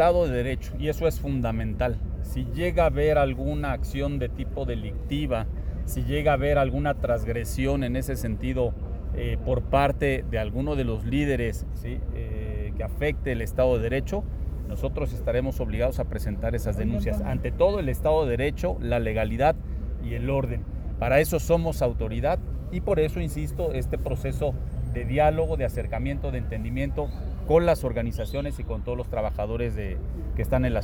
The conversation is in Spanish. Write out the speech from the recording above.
Estado de Derecho, y eso es fundamental. Si llega a haber alguna acción de tipo delictiva, si llega a haber alguna transgresión en ese sentido por parte de alguno de los líderes, ¿sí? Que afecte el Estado de Derecho, nosotros estaremos obligados a presentar esas denuncias. Ante todo, el Estado de Derecho, la legalidad y el orden. Para eso somos autoridad y por eso, insisto, este proceso de diálogo, de acercamiento, de entendimiento con las organizaciones y con todos los trabajadores que están en la